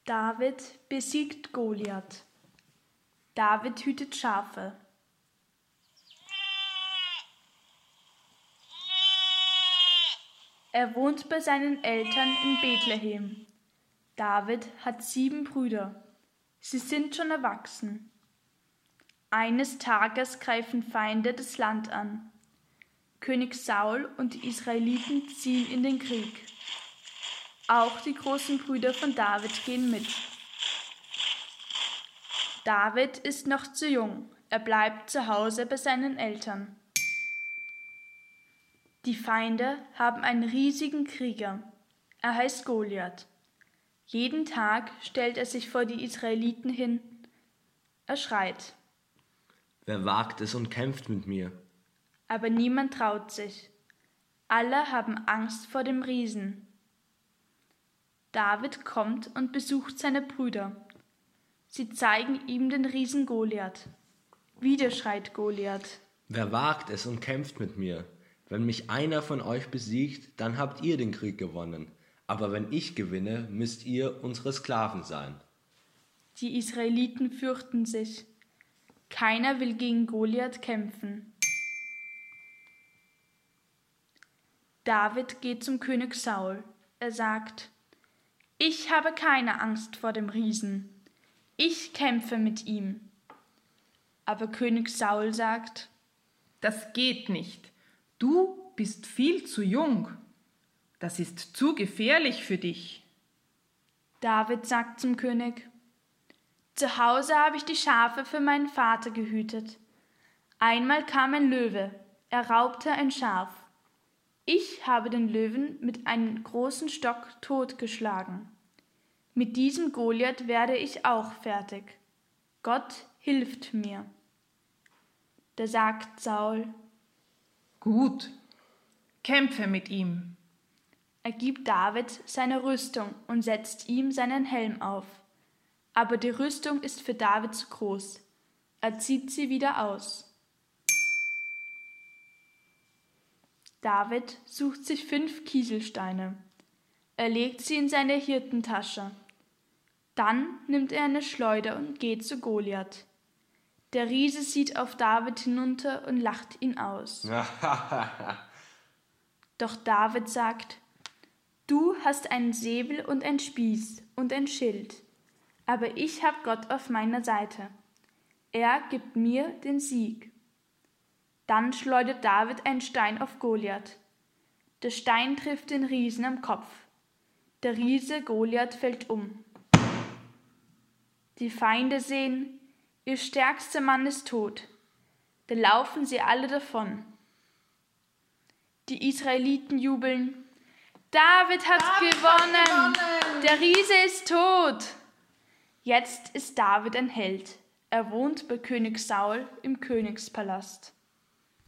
David besiegt Goliath. David hütet Schafe. Er wohnt bei seinen Eltern in Bethlehem. David hat 7 Brüder. Sie sind schon erwachsen. Eines Tages greifen Feinde das Land an. König Saul und die Israeliten ziehen in den Krieg. Auch die großen Brüder von David gehen mit. David ist noch zu jung. Er bleibt zu Hause bei seinen Eltern. Die Feinde haben einen riesigen Krieger. Er heißt Goliath. Jeden Tag stellt er sich vor die Israeliten hin. Er schreit. Wer wagt es und kämpft mit mir? Aber niemand traut sich. Alle haben Angst vor dem Riesen. David kommt und besucht seine Brüder. Sie zeigen ihm den Riesen Goliath. Wieder schreit Goliath. Wer wagt es und kämpft mit mir? Wenn mich einer von euch besiegt, dann habt ihr den Krieg gewonnen. Aber wenn ich gewinne, müsst ihr unsere Sklaven sein. Die Israeliten fürchten sich. Keiner will gegen Goliath kämpfen. David geht zum König Saul. Er sagt: Ich habe keine Angst vor dem Riesen. Ich kämpfe mit ihm. Aber König Saul sagt: Das geht nicht. Du bist viel zu jung. Das ist zu gefährlich für dich. David sagt zum König: Zu Hause habe ich die Schafe für meinen Vater gehütet. Einmal kam ein Löwe, er raubte ein Schaf. Ich habe den Löwen mit einem großen Stock totgeschlagen. Mit diesem Goliath werde ich auch fertig. Gott hilft mir. Da sagt Saul: Gut, kämpfe mit ihm. Er gibt David seine Rüstung und setzt ihm seinen Helm auf. Aber die Rüstung ist für David zu groß. Er zieht sie wieder aus. David sucht sich 5 Kieselsteine. Er legt sie in seine Hirtentasche. Dann nimmt er eine Schleuder und geht zu Goliath. Der Riese sieht auf David hinunter und lacht ihn aus. Doch David sagt: Du hast einen Säbel und ein Spieß und ein Schild, aber ich habe Gott auf meiner Seite. Er gibt mir den Sieg. Dann schleudert David einen Stein auf Goliath. Der Stein trifft den Riesen am Kopf. Der Riese Goliath fällt um. Die Feinde sehen, ihr stärkster Mann ist tot. Da laufen sie alle davon. Die Israeliten jubeln: David hat gewonnen! Der Riese ist tot! Jetzt ist David ein Held. Er wohnt bei König Saul im Königspalast.